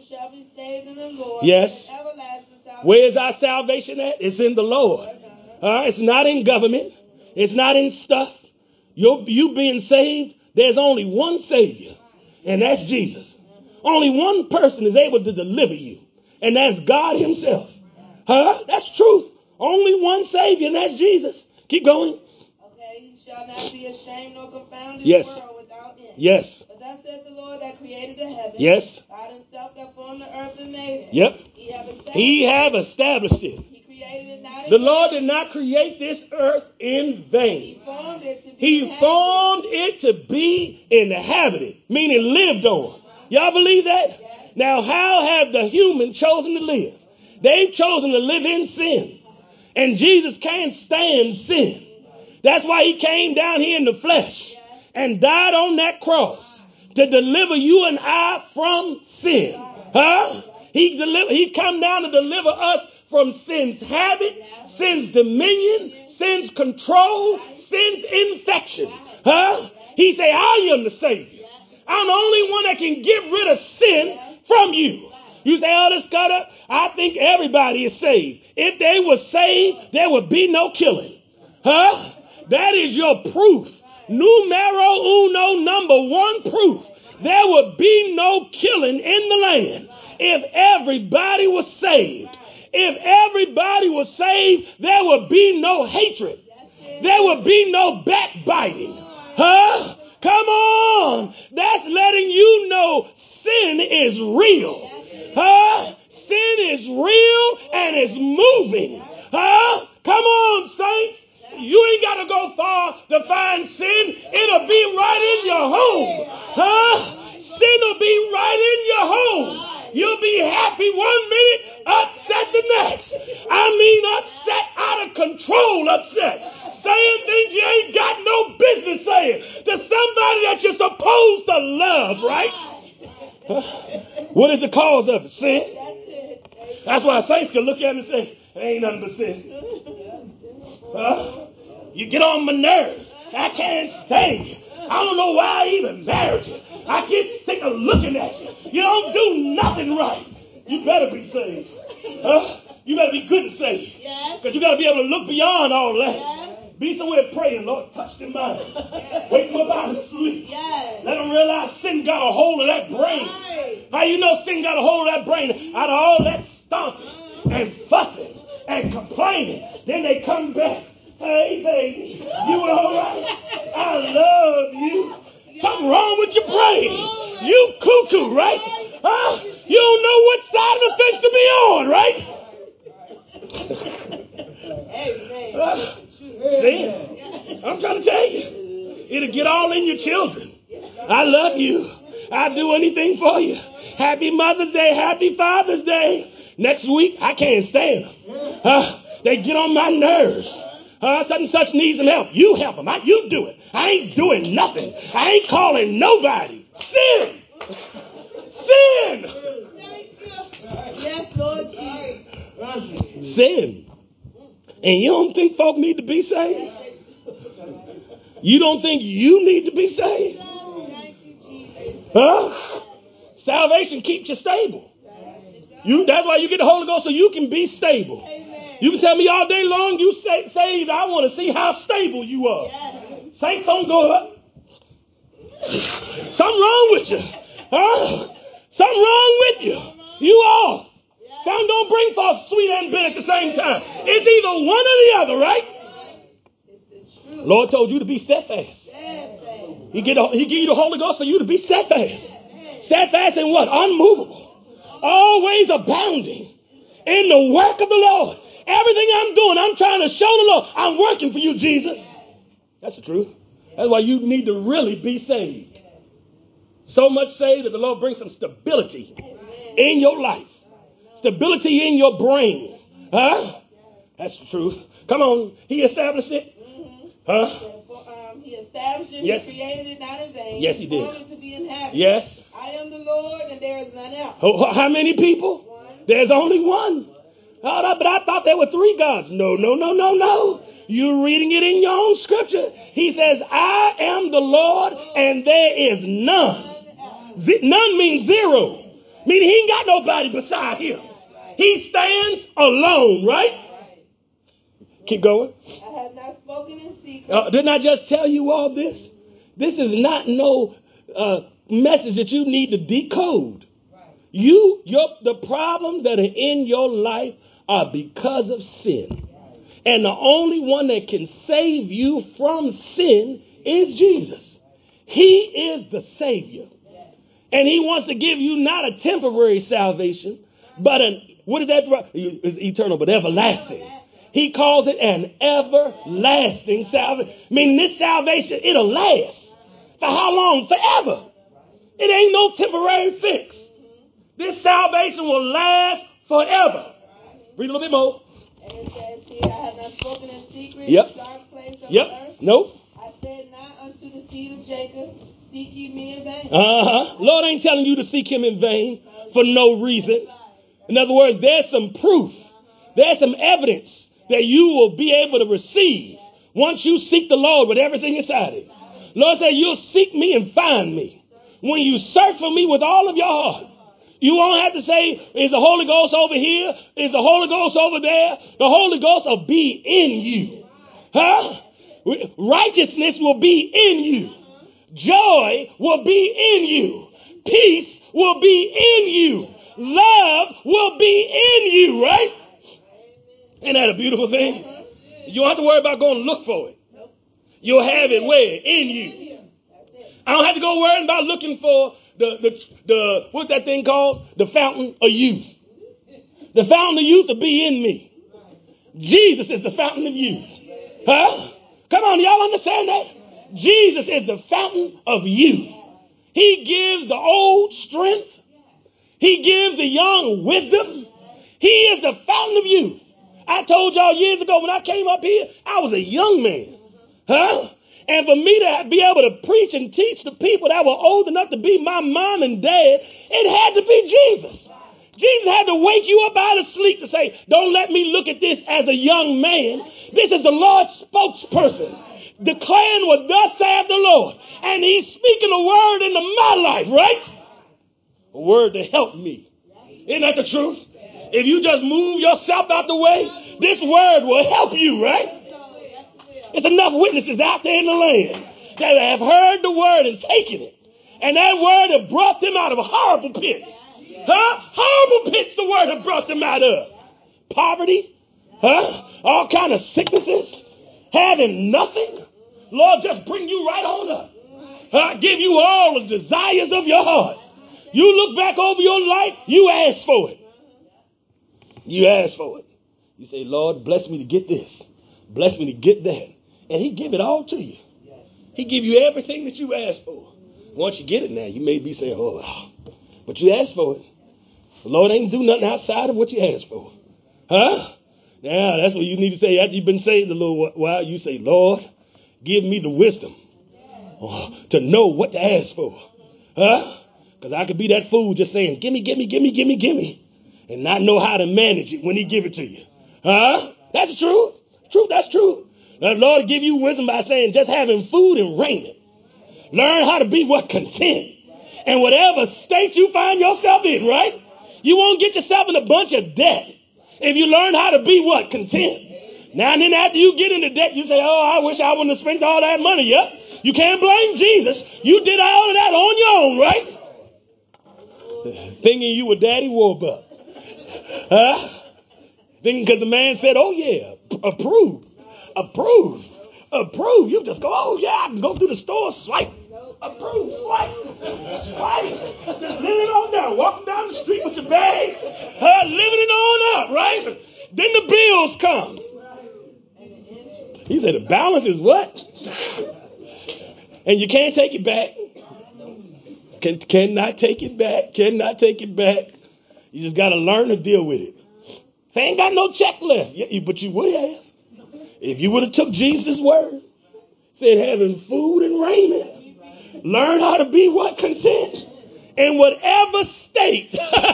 Yes. Where is our salvation at? It's in the Lord. Uh, it's not in government. It's not in stuff. You're, you being saved, there's only one Savior, and that's Jesus. Only one person is able to deliver you, and that's God himself. Huh? That's truth. Only one Savior, and that's Jesus. Keep going. Okay, he shall not be ashamed nor confounded yes. world without end. Yes. But thus says the Lord that created the heavens. Yes. God himself that formed the earth and made it. Yep. He have established, he have established it. He created it not in the vain. Lord did not create this earth in vain. He formed it to be He inhabited. formed it to be inhabited, meaning lived on. Y'all believe that? Yes. Now, how have the human chosen to live? They've chosen to live in sin. And Jesus can't stand sin. That's why he came down here in the flesh and died on that cross to deliver you and I from sin. Huh? He deliver, he come down to deliver us from sin's habit, sin's dominion, sin's control, sin's infection. Huh? He say, I am the Savior. I'm the only one that can get rid of sin from you. You say, oh, this gutter, I think everybody is saved. If they were saved, there would be no killing. Huh? That is your proof. Numero uno, number one proof. There would be no killing in the land if everybody was saved. If everybody was saved, there would be no hatred. There would be no backbiting. Huh? Come on. That's letting you know sin is real. Huh? Sin is real and it's moving. Huh? Come on, saints. You ain't got to go far to find sin. It'll be right in your home. Huh? Sin will be right in your home. You'll be happy one minute, upset the next. I mean upset, out of control upset. Saying things you ain't got no business saying to somebody that you're supposed to love, right? Huh? What is the cause of it? Sin. That's why saints can look at it and say, ain't nothing but sin. Huh? You get on my nerves. I can't stand you. I don't know why I even married you. I get sick of looking at you. You don't do nothing right. You better be saved. Huh? You better be good and saved. Because you got to be able to look beyond all that. Be somewhere praying, Lord, touch their mind. Wake them up out of sleep. Let them realize sin got a hold of that brain. How you know sin got a hold of that brain? Out of all that stomping and fussing and complaining. Then they come back. Hey, baby, you all right? I love you. Something wrong with your brain. You cuckoo, right? Huh? You don't know what side of the fence to be on, right? Uh, see? I'm trying to tell you. It'll get all in your children. I love you. I'll do anything for you. Happy Mother's Day. Happy Father's Day. Next week, I can't stand them. Uh, they get on my nerves. Uh, such and such needs some help. You help them. I, you do it. I ain't doing nothing. I ain't calling nobody. Sin. Sin. Yes, Lord Jesus. Sin. And you don't think folk need to be saved? You don't think you need to be saved? Huh? Salvation keeps you stable. You, that's why you get the Holy Ghost, so you can be stable. You can tell me all day long you say, saved. I want to see how stable you are. Yes. Saints don't go up. Something wrong with you. Huh? Something wrong with you. You off. Something don't bring forth sweet and bitter at the same time. It's either one or the other, right? Lord told you to be steadfast. He give, he give you the Holy Ghost for you to be steadfast. Steadfast in what? Unmovable. Always abounding In the work of the Lord. Everything I'm doing, I'm trying to show the Lord, I'm working for you, Jesus. That's the truth. That's why you need to really be saved. So much saved that the Lord brings some stability in your life. Stability in your brain. Huh? That's the truth. Come on. He established it. Huh? Um, he established it. Yes. He created it not in vain. Yes, he did. Only to be inhabited. Yes. I am the Lord, and there is none else. Oh, how many people? One. There's only one. Oh, but I thought there were three gods. No, no, no, no, no. You're reading it in your own scripture. He says, I am the Lord, and there is none. Z- none means zero. Meaning he ain't got nobody beside him. He stands alone, right? Keep going. I have not spoken in secret. Uh, didn't I just tell you all this? This is not no uh, message that you need to decode. You, your, the problems that are in your life are because of sin. And the only one that can save you from sin is Jesus. He is the Savior. And he wants to give you not a temporary salvation, but an, what is that? It's eternal, but everlasting. He calls it an everlasting salvation. Meaning this salvation, it'll last. For how long? Forever. It ain't no temporary fix. This salvation will last forever. Read a little bit more. And it says here, I have not spoken in secret Yep. in dark place of Yep. the earth. Nope. I said not unto the seed of Jacob, seek ye me in vain. Uh-huh. Lord ain't telling you to seek him in vain for no reason. In other words, there's some proof. There's some evidence that you will be able to receive once you seek the Lord with everything inside it. Lord said, you'll seek me and find me. When you search for me with all of your heart, you won't have to say, is the Holy Ghost over here? Is the Holy Ghost over there? The Holy Ghost will be in you. Huh? Righteousness will be in you. Joy will be in you. Peace will be in you. Love will be in you, right? Isn't that a beautiful thing? You don't have to worry about going to look for it. You'll have it where? In you. I don't have to go worrying about looking for the, the, the, what's that thing called? The fountain of youth. The fountain of youth will be in me. Jesus is the fountain of youth. Huh? Come on, y'all understand that? Jesus is the fountain of youth. He gives the old strength. He gives the young wisdom. He is the fountain of youth. I told y'all years ago when I came up here, I was a young man. Huh? And for me to be able to preach and teach the people that were old enough to be my mom and dad, it had to be Jesus. Jesus had to wake you up out of sleep to say, don't let me look at this as a young man. This is the Lord's spokesperson, declaring what thus saith the Lord. And he's speaking a word into my life, right? A word to help me. Isn't that the truth? If you just move yourself out the way, this word will help you, right? There's enough witnesses out there in the land that have heard the word and taken it. And that word have brought them out of horrible pits. Huh? Horrible pits the word have brought them out of. Poverty. Huh? All kind of sicknesses. Having nothing. Lord, just bring you right on up. Huh? Give you all the desires of your heart. You look back over your life, you ask for it. You ask for it. You say, Lord, bless me to get this. Bless me to get that. And he give it all to you. He give you everything that you ask for. Once you get it now, you may be saying, oh, but you asked for it. The Lord ain't do nothing outside of what you asked for. Huh? Now, that's what you need to say after you've been saved a little while. You say, Lord, give me the wisdom oh, to know what to ask for. Huh? Because I could be that fool just saying, gimme, gimme, gimme, gimme, gimme, and not know how to manage it when he give it to you. Huh? That's the truth. Truth, that's true. The Lord give you wisdom by saying just having food and raiment. Learn how to be what content. And whatever state you find yourself in, right? You won't get yourself in a bunch of debt if you learn how to be what? Content. Now and then after you get into debt, you say, oh, I wish I wouldn't have spent all that money. Yep. You can't blame Jesus. You did all of that on your own, right? Thinking you were Daddy Warbuck. Huh? Thinking because the man said, oh, yeah, approve, approve, approve. You just go, oh, yeah, I can go through the store, swipe. approved. Swipe. Swipe. Just living on down. Walking down the street with your bags. Uh, living it on up, right? Then the bills come. He said the balance is what? And you can't take it back. Can, cannot take it back. Cannot take it back. You just got to learn to deal with it. They ain't got no check left. Yeah, but you would have. If you would have took Jesus' word. Said having food and raiment. Learn how to be what? Content. In whatever state.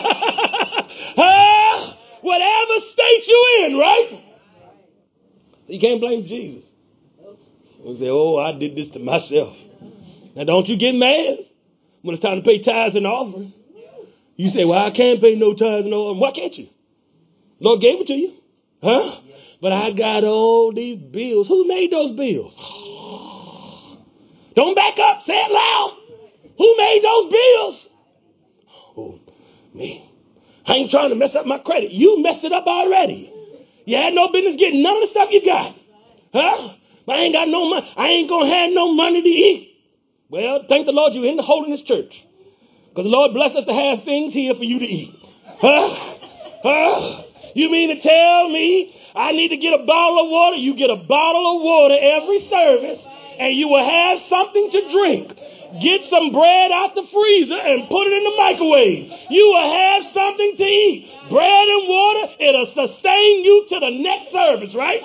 uh, whatever state you in, right? You can't blame Jesus. You say, oh, I did this to myself. Now, don't you get mad when it's time to pay tithes and offering. You say, well, I can't pay no tithes and offering. Why can't you? Lord gave it to you. Huh? But I got all these bills. Who made those bills? Don't back up. Say it loud. Who made those bills? Oh, me. I ain't trying to mess up my credit. You messed it up already. You had no business getting none of the stuff you got. Huh? I ain't got no money. I ain't going to have no money to eat. Well, thank the Lord you're in the Holiness Church. Because the Lord bless us to have things here for you to eat. Huh? Huh? You mean to tell me I need to get a bottle of water? You get a bottle of water every service and you will have something to drink. Get some bread out the freezer and put it in the microwave. You will have something to eat. Bread and water, it'll sustain you to the next service, right?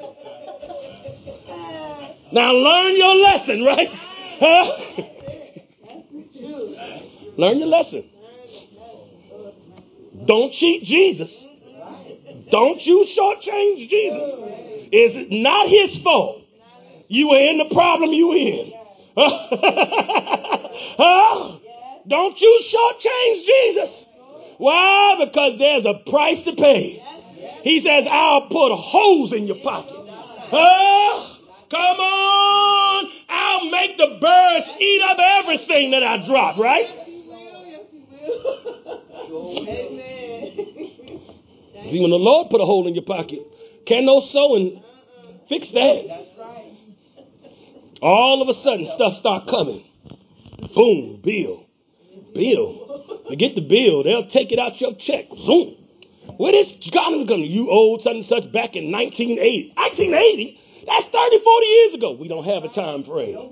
Now learn your lesson, right? Huh? Learn your lesson. Don't cheat Jesus. Don't you shortchange Jesus. It's not his fault. You were in the problem you in. Huh? Don't you shortchange Jesus. Why? Because there's a price to pay. He says, I'll put holes in your pocket. Huh? Come on. I'll make the birds eat up everything that I drop, right? See, when the Lord put a hole in your pocket, can no sewing fix that? All of a sudden, stuff start coming. Boom, bill. Bill. Forget the bill. They'll take it out your check. Zoom. Where this economy coming? You owed such and such back in nineteen eighty. nineteen eighty? That's thirty, forty years ago. We don't have a time frame.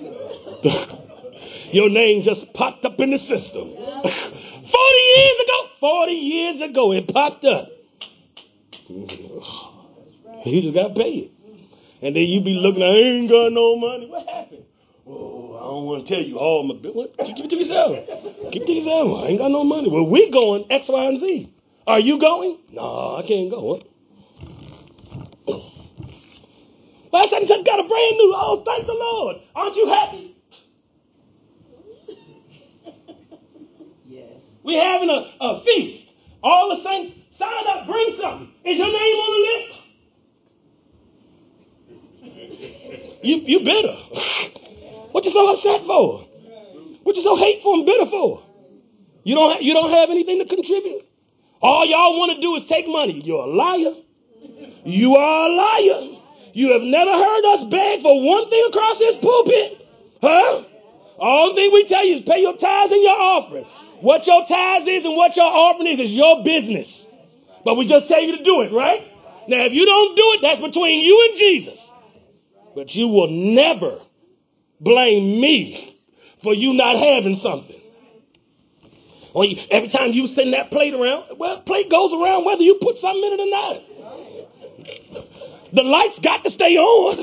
Your name just popped up in the system. forty years ago. forty years ago, it popped up. You just got to pay it. And then you be looking, I ain't got no money. What happened? Oh, I don't want to tell you all my bills. Keep it to yourself. Keep it to yourself. I ain't got no money. Well, we going X, Y, and Z. Are you going? No, I can't go. What? Well, I said, got a brand new. Oh, thank the Lord. Aren't you happy? Yes. We're having a, a feast. All the saints, sign up, bring something. Is your name on the list? You you bitter. What you so upset for? What you so hateful and bitter for? You don't ha- you don't have anything to contribute. All y'all want to do is take money. You're a liar. You are a liar. You have never heard us beg for one thing across this pulpit, huh? All thing we tell you is pay your tithes and your offering. What your tithes is and what your offering is is your business. But we just tell you to do it, right? Now, if you don't do it, that's between you and Jesus. But you will never blame me for you not having something. Or you, every time you send that plate around, well, plate goes around whether you put something in it or not. The lights got to stay on.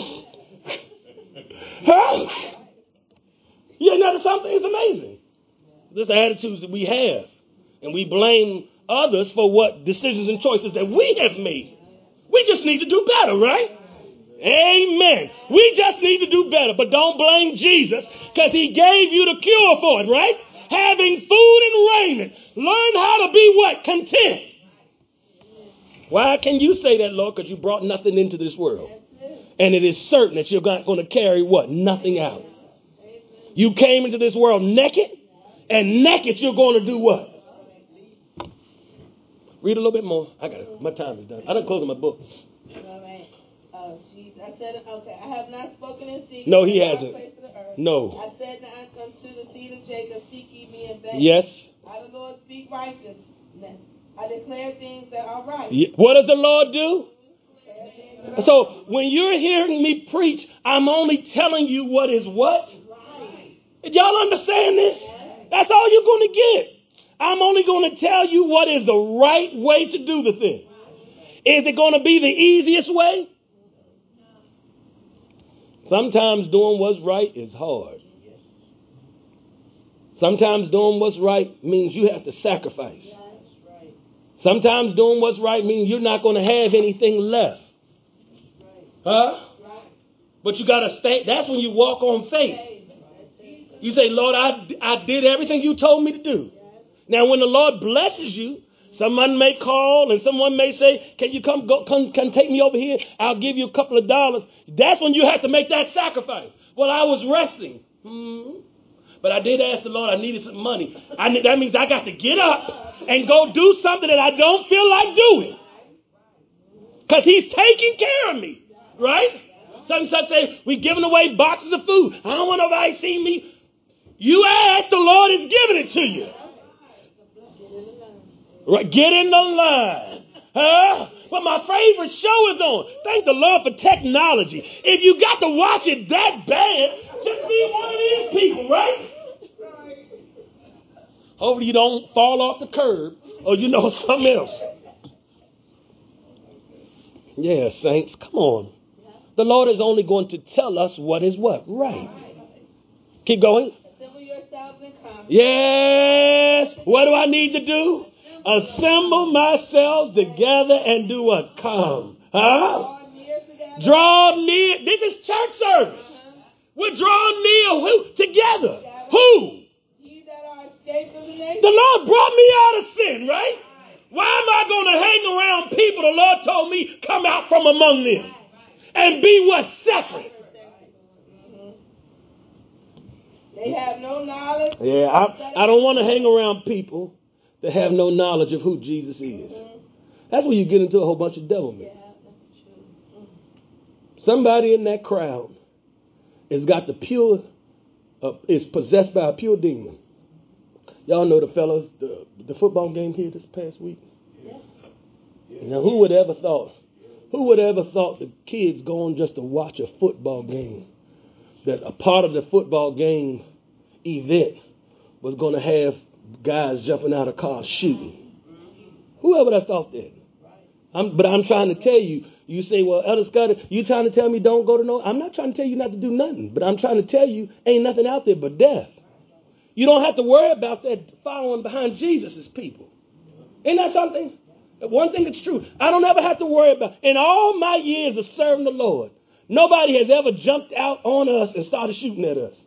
Huh? You know something? It's amazing. This is the attitudes that we have. And we blame others for what decisions and choices that we have made. We just need to do better, right? Amen. We just need to do better. But don't blame Jesus because he gave you the cure for it, right? Having food and raiment. Learn how to be what? Content. Why can you say that, Lord? Because you brought nothing into this world. And it is certain that you're not going to carry what? Nothing out. You came into this world naked. And naked you're going to do what? Read a little bit more. I got it. My time is done. I done closed my book. Oh, jeez. I said, okay, I have not spoken in secret. No, he hasn't. No. I said Jacob, seek ye me in vain. Yes. I, the Lord, speak righteousness. I declare things that are right. Yeah. What does the Lord do? So when you're hearing me preach, I'm only telling you what is what? Y'all understand this? That's all you're going to get. I'm only going to tell you what is the right way to do the thing. Is it going to be the easiest way? Sometimes doing what's right is hard. Sometimes doing what's right means you have to sacrifice. Sometimes doing what's right means you're not going to have anything left. Huh? But you got to stay. That's when you walk on faith. You say, Lord, I, I did everything you told me to do. Now, when the Lord blesses you, someone may call and someone may say, can you come, go, come, come take me over here? I'll give you a couple of dollars. That's when you have to make that sacrifice. Well, I was resting. Hmm. But I did ask the Lord, I needed some money. I, that means I got to get up and go do something that I don't feel like doing. Because he's taking care of me. Right? Some such say, we're giving away boxes of food. I don't want nobody to see me. You ask, the Lord is giving it to you. Right? Get in the line. Huh? But my favorite show is on. Thank the Lord for technology. If you got to watch it that bad, just be one of these people, right? Hopefully you don't fall off the curb or you know something else. Yeah, saints, come on. The Lord is only going to tell us what is what? Right. Keep going. Assemble yourselves and come. Yes. What do I need to do? Assemble myself together and do what? Come. Huh? Draw near together. Draw near. This is church service. We're drawing near who? Together. Who? Ye that are escaped of the nation. The Lord brought me out of sin, right? Why am I going to hang around people the Lord told me come out from among them? And be what? Separate. They have no knowledge. Yeah, I, I don't want to hang around people that have no knowledge of who Jesus is. That's when you get into a whole bunch of devilment. Somebody in that crowd has got the pure, uh, is possessed by a pure demon. Y'all know the fellas, the, the football game here this past week. Now, who would ever thought? Who would ever thought the kids going just to watch a football game, that a part of the football game event was going to have guys jumping out of cars shooting? Whoever would have thought that? I'm, but I'm trying to tell you, you say, well, Elder Scott, you trying to tell me don't go to no, I'm not trying to tell you not to do nothing, but I'm trying to tell you ain't nothing out there but death. You don't have to worry about that following behind Jesus' people. Ain't that something? One thing that's true, I don't ever have to worry about, in all my years of serving the Lord, nobody has ever jumped out on us and started shooting at us.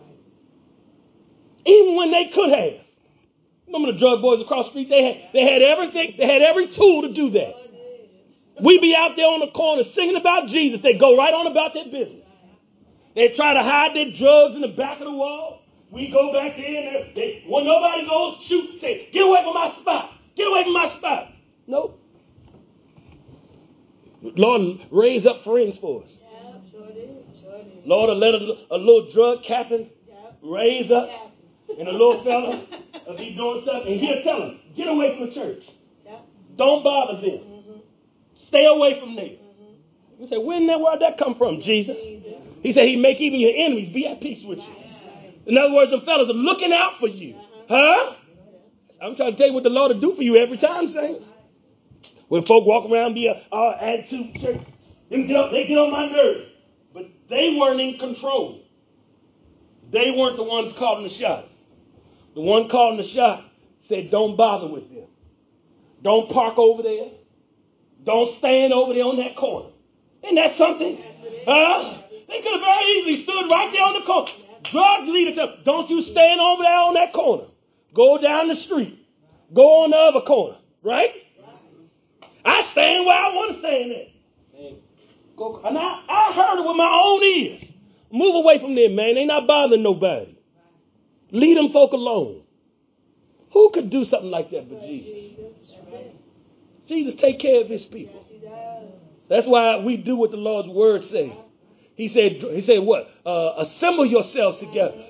Even when they could have. Remember the drug boys across the street? They had, they had everything, they had every tool to do that. We be out there on the corner singing about Jesus. They go right on about their business. They try to hide their drugs in the back of the wall. We go back there and they, when nobody goes, shoot, say, get away from my spot. Get away from my spot. Nope. Lord, raise up friends for us. Yeah, sure did. Sure did. Lord, let a, a little drug captain Yep. raise up, and a little fella will be doing stuff, and he'll tell him, get away from the church. Yep. Don't bother them. Mm-hmm. Stay away from them. Mm-hmm. You say, where in that world did that come from, Jesus? He said he make even your enemies be at peace with you. In other words, the fellas are looking out for you. Huh? I'm trying to tell you what the Lord will do for you every time, saints. When folk walk around and be a uh, attitude church, they get, up, they get on my nerves. But they weren't in control. They weren't the ones calling the shot. The one calling the shot said, don't bother with them. Don't park over there. Don't stand over there on that corner. Isn't that something? Huh? They could have very easily stood right there on the corner. Drug leader said, don't you stand over there on that corner. Go down the street. Go on the other corner. Right? I stand where I want to stand at. Go, and I, I heard it with my own ears. Move away from them, man. They not bothering nobody. Leave them folk alone. Who could do something like that but Jesus? Jesus take care of his people. That's why we do what the Lord's word says. He said, he said what? Uh, assemble yourselves together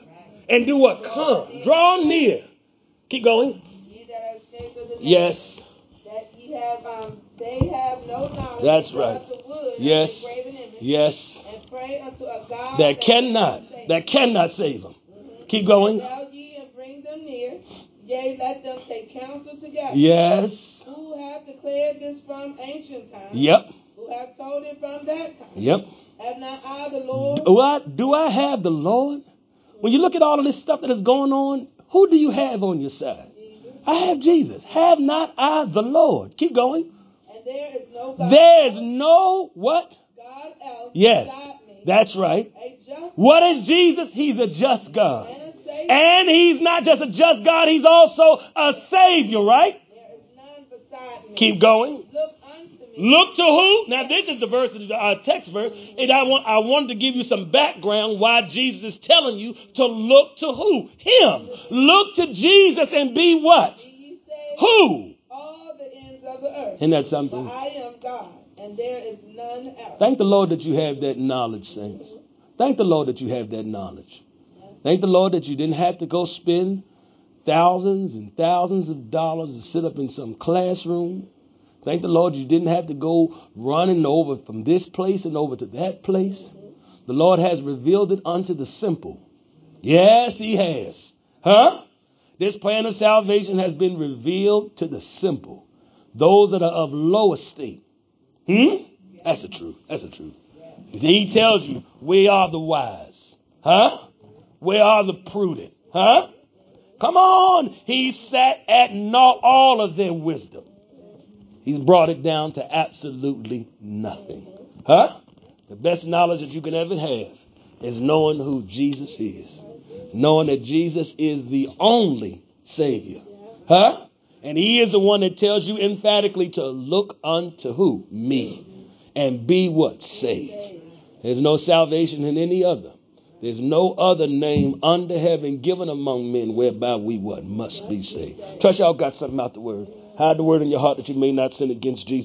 And do what? Come. Draw near. Keep going. Ye that are escaped of the night, Yes. that ye have, um, they have no knowledge. That's but right. of the wood of Yes. the graven image, Yes. and pray unto a God That cannot. save. That cannot save them. Keep going. Tell ye and bring them near. Yea, let them take counsel together. Yes. Who have declared this from ancient times? Yep. Who have told it from that time? Yep. Have not I the Lord? What? Do I have the Lord? When you look at all of this stuff that is going on, who do you have on your side? Jesus. I have Jesus. Have not I the Lord? Keep going. And there is no God. There is no what? God else Yes. beside me. That's right. A just What is Jesus? He's a just God. and a Savior. And he's not just a just God, he's also a Savior, right? There is none beside me. Keep going. Look unto me. Look to who? Now this is the verse, the uh, text verse, and I want I wanted to give you some background why Jesus is telling you to look to who? Him. Look to Jesus and be what? Be ye saved, Who? all the ends of the earth. Isn't that For something? I am God, and there is none else. Thank the Lord that you have that knowledge, saints. Thank the Lord that you have that knowledge. Thank the Lord that you didn't have to go spend thousands and thousands of dollars to sit up in some classroom. Thank the Lord you didn't have to go running over from this place and over to that place. The Lord has revealed it unto the simple. Yes, he has. Huh? This plan of salvation has been revealed to the simple. Those that are of low estate. Hmm? That's the truth. That's the truth. He tells you, we are the wise. Huh? We are the prudent. Huh? Come on. He sat at naught all of their wisdom. He's brought it down to absolutely nothing. Huh? The best knowledge that you can ever have is knowing who Jesus is. Knowing that Jesus is the only Savior. Huh? And he is the one that tells you emphatically to look unto who? Me. And be what? Saved. There's no salvation in any other. There's no other name under heaven given among men whereby we what? Must be saved. Trust y'all got something out the word. Hide the word in your heart that you may not sin against Jesus.